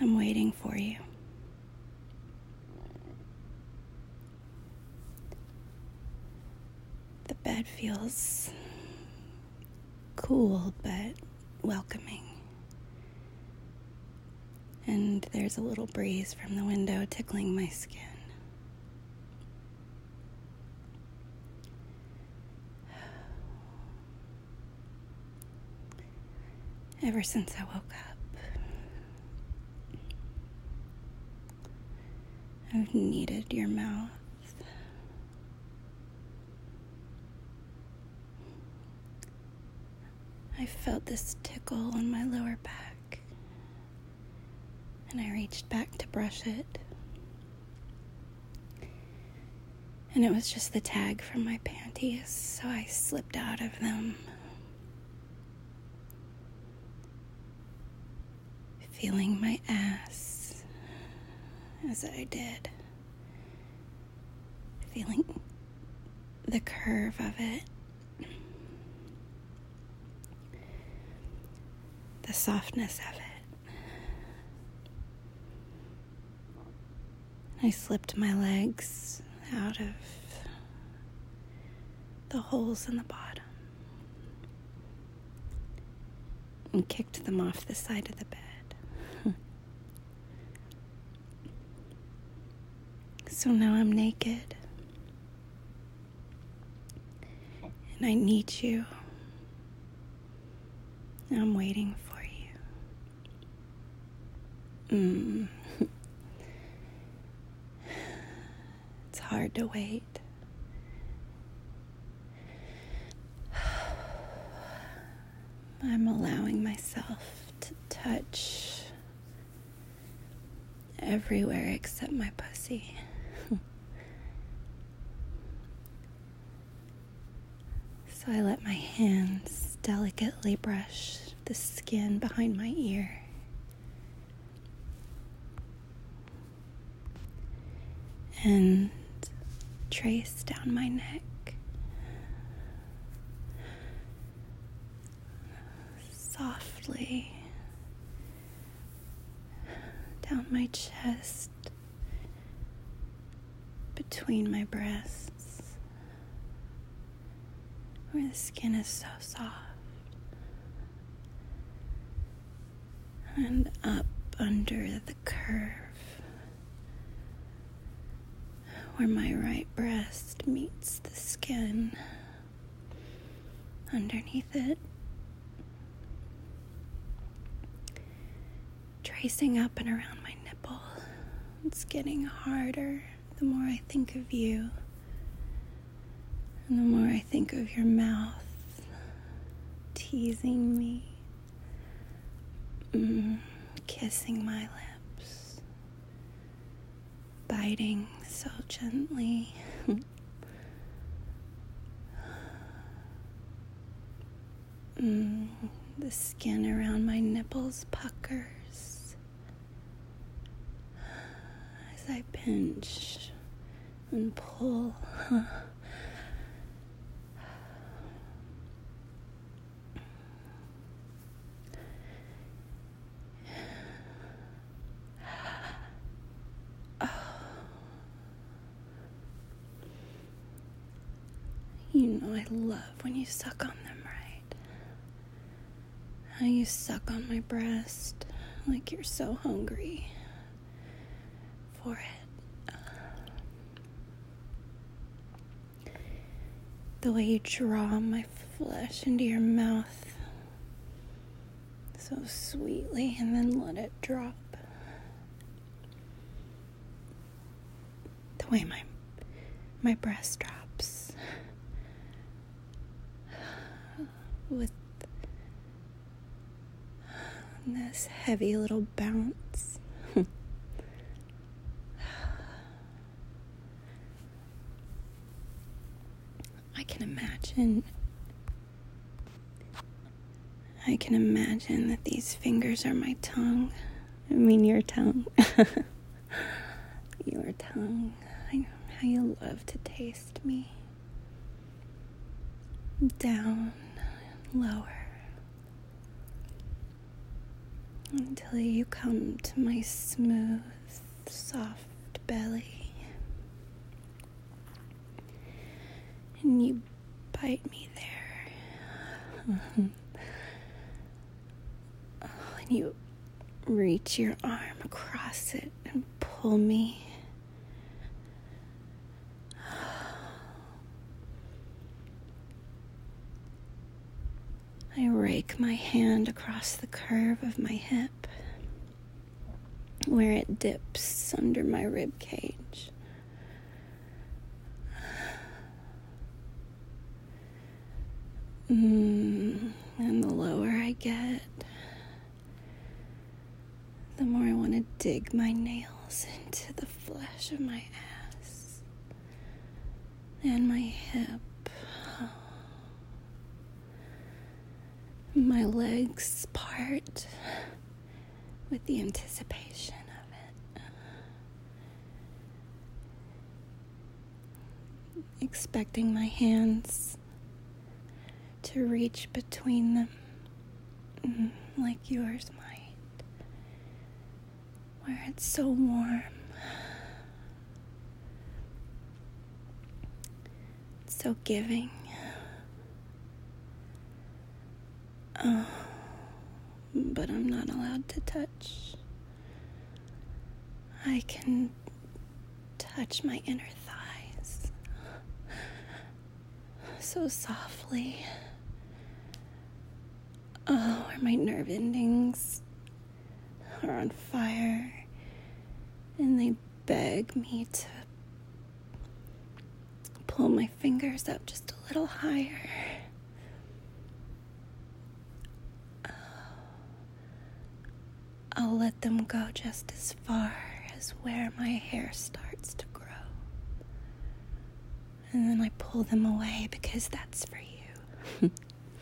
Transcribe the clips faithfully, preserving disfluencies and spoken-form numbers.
I'm waiting for you. The bed feels cool but welcoming. And there's a little breeze from the window tickling my skin. Ever since I woke up, I've needed your mouth. I felt this tickle on my lower back, and I reached back to brush it. And it was just the tag from my panties, so I slipped out of them, feeling my ass as I did, feeling the curve of it, the softness of it. I slipped my legs out of the holes in the bottom and kicked them off the side of the bed. So now I'm naked, and I need you. I'm waiting for you. Mm. It's hard to wait. I'm allowing myself to touch everywhere except my pussy. So I let my hands delicately brush the skin behind my ear. And trace down my neck. Softly down my chest, between my breasts, where the skin is so soft, and up under the curve, where my right breast meets the skin underneath it, tracing up and around my nipple. It's getting harder the more I think of you, and the more I think of your mouth teasing me, mm, kissing my lips, biting so gently. mm, the skin around my nipples puckers as I pinch and pull. You know I love when you suck on them right. How you suck on my breast like you're so hungry for it. The way you draw my flesh into your mouth so sweetly and then let it drop. The way my my breast drops with this heavy little bounce. I can imagine I can imagine that these fingers are my tongue. I mean your tongue. Your tongue. I know how you love to taste me. Down, lower. until you come to my smooth, soft belly. And you bite me there. Oh, and you reach your arm across it and pull me. I rake my hand across the curve of my hip, where it dips under my rib cage. Mm, and the lower I get, the more I want to dig my nails into the flesh of my ass and my hip. My legs part with the anticipation of it, expecting my hands to reach between them like yours might, where it's so warm, it's so giving. Oh, but I'm not allowed to touch. I can touch my inner thighs so softly. Oh, where my nerve endings are on fire, and they beg me to pull my fingers up just a little higher. I'll let them go just as far as where my hair starts to grow. And then I pull them away because that's for you.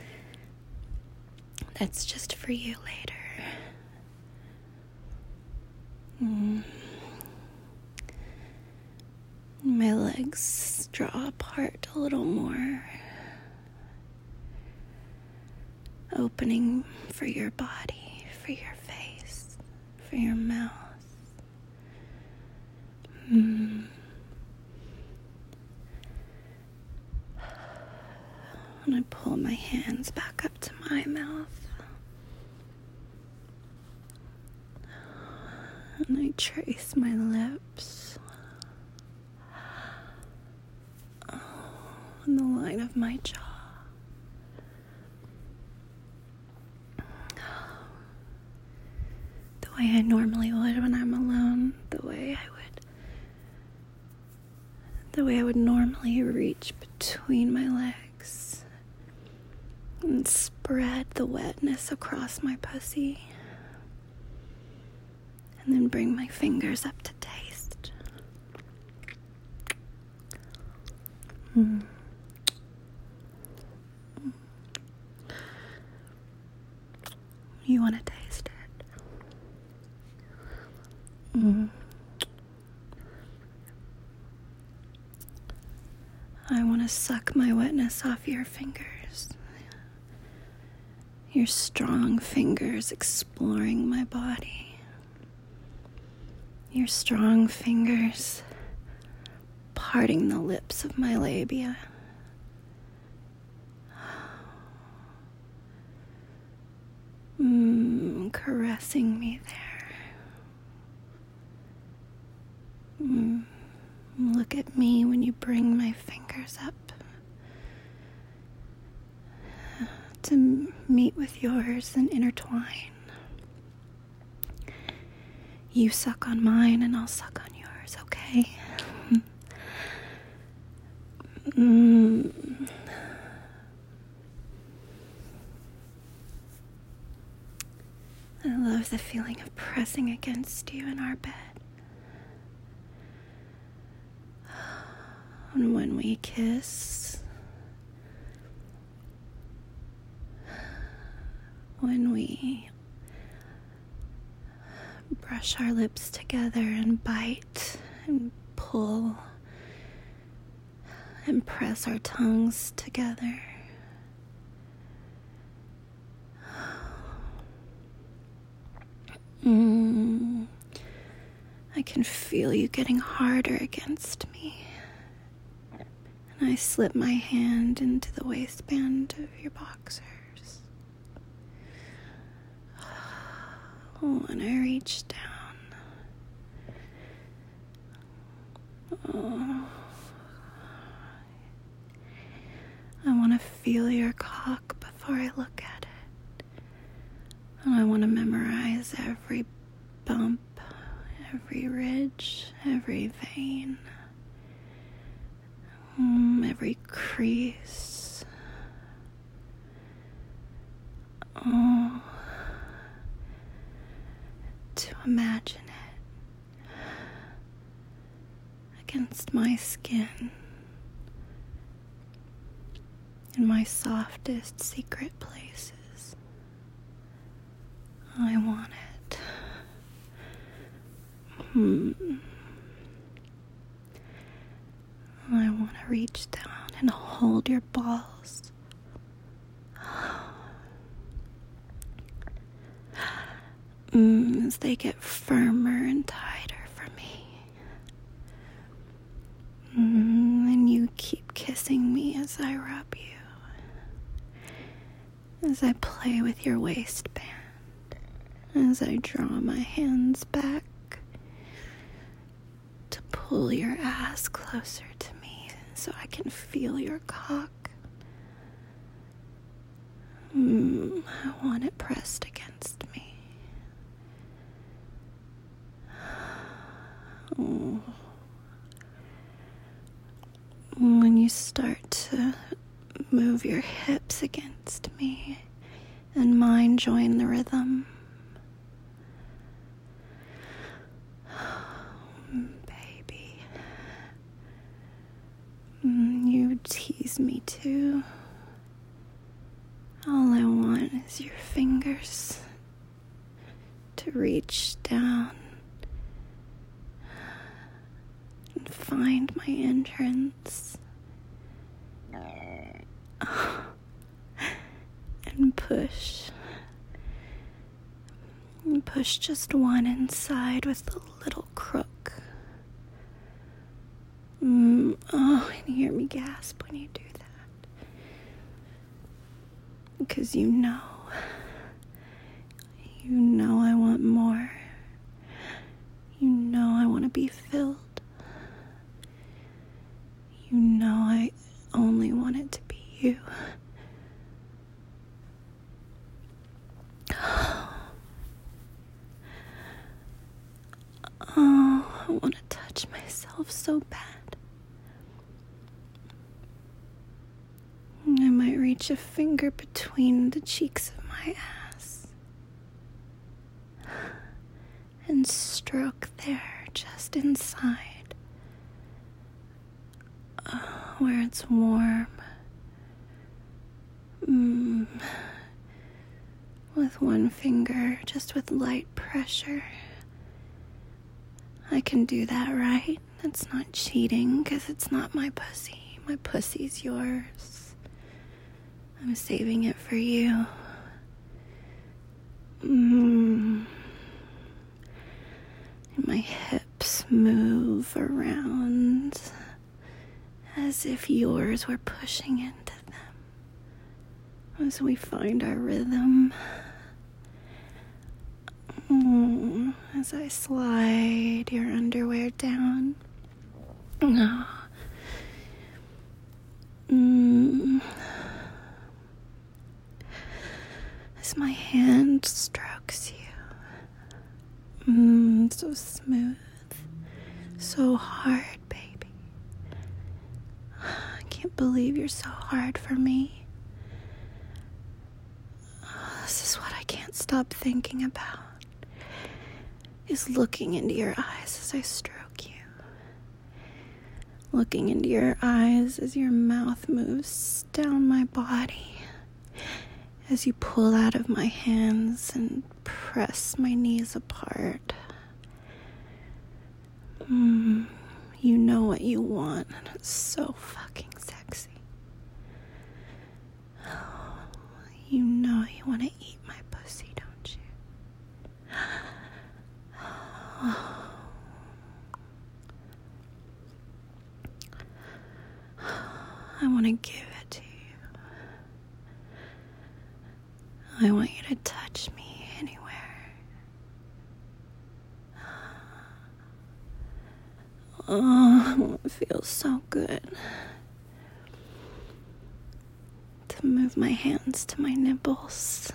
That's just for you later. Mm. My legs draw apart a little more, opening for your body, for your face, for your mouth. Mm. And I pull my hands back up to my mouth. And I trace my lips. Oh, on the line of my jaw. The way I normally would when I'm alone. The way I would. The way I would normally reach between my legs and spread the wetness across my pussy. And then bring my fingers up to taste. Mm. You want to taste it? Mm. I want to suck my wetness off your fingers. Your strong fingers exploring my body. Your strong fingers parting the lips of my labia. Mm, caressing me there. Mm, look at me when you bring my fingers up to meet with yours and intertwine. You suck on mine and I'll suck on yours, okay? Mm. I love the feeling of pressing against you in our bed. And when we kiss, when we brush our lips together and bite and pull and press our tongues together. Mm. I can feel you getting harder against me. And I slip my hand into the waistband of your boxers. Oh, and I reach down. Oh. I want to feel your cock before I look at it. And I want to memorize every bump, every ridge, every vein, mm, every crease. Oh, to imagine it against my skin in my softest secret places. I want it. Hmm. I want to reach down and hold your balls. Mm, as they get firmer and tighter for me. Mm, and you keep kissing me as I rub you. As I play with your waistband. As I draw my hands back to pull your ass closer to me so I can feel your cock. Mm, I want it pressed against me. Oh. When you start to move your hips against me and mine join the rhythm. Baby. You tease me too. All I want is your fingers to reach down and find my entrance. And push. And push just one inside with a little crook. Mm, oh, and hear me gasp when you do that. Because you know. You know I want more. You know I want to be filled. You know I only want it to be you. Oh, I want to touch myself so bad. I might reach a finger between the cheeks of my ass and stroke there just inside, uh, where it's warm. Mm. With one finger, just with light pressure. I can do that, right? That's not cheating, because it's not my pussy. My pussy's yours. I'm saving it for you. Mm. And my hips move around as if yours were pushing into them. As we find our rhythm. Mm. As I slide your underwear down. Oh. Mm. As my hand strokes you. Mm, so smooth. So hard, baby. I can't believe you're so hard for me. This is what I can't stop thinking about. Is looking into your eyes as I stroke you. Looking into your eyes as your mouth moves down my body. As you pull out of my hands and press my knees apart. Mm, you know what you want, and it's so fucking sexy. You know you want to eat my pussy, don't you? want to give it to you. I want you to touch me anywhere. Oh, it feels so good to move my hands to my nipples,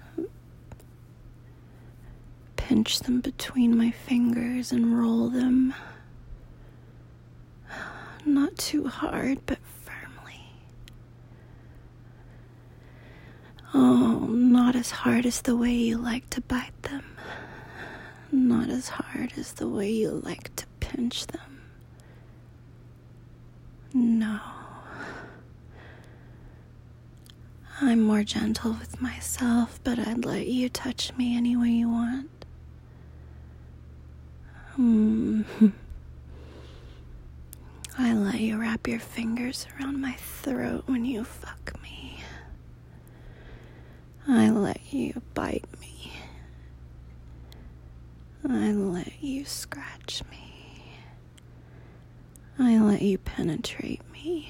pinch them between my fingers and roll them. Not too hard, but firmly. Oh, not as hard as the way you like to bite them. Not as hard as the way you like to pinch them. No. I'm more gentle with myself, but I'd let you touch me any way you want. Hmm. I let you wrap your fingers around my throat when you fuck me. I let you bite me. I let you scratch me. I let you penetrate me.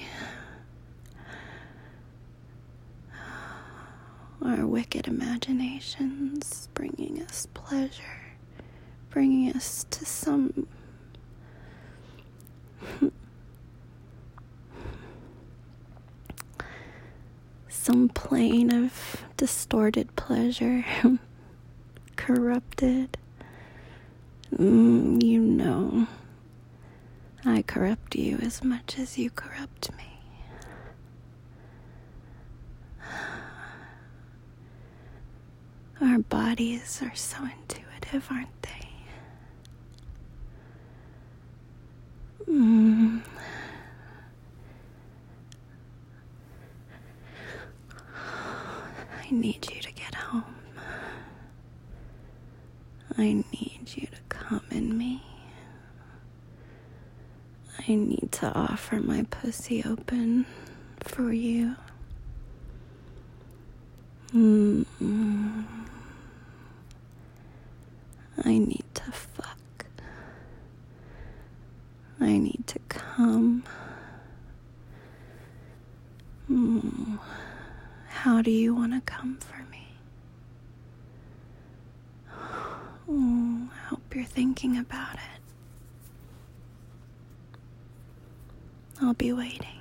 Our wicked imaginations bringing us pleasure, bringing us to some some plane of distorted pleasure, corrupted. Mm, you know, I corrupt you as much as you corrupt me. Our bodies are so intuitive, aren't they? Mm. I need you to get home. I need you to come in me. I need to offer my pussy open for you. Mm-mm. I need to fuck. I need to come. Mm. How do you want to come for me? Oh, I hope you're thinking about it. I'll be waiting.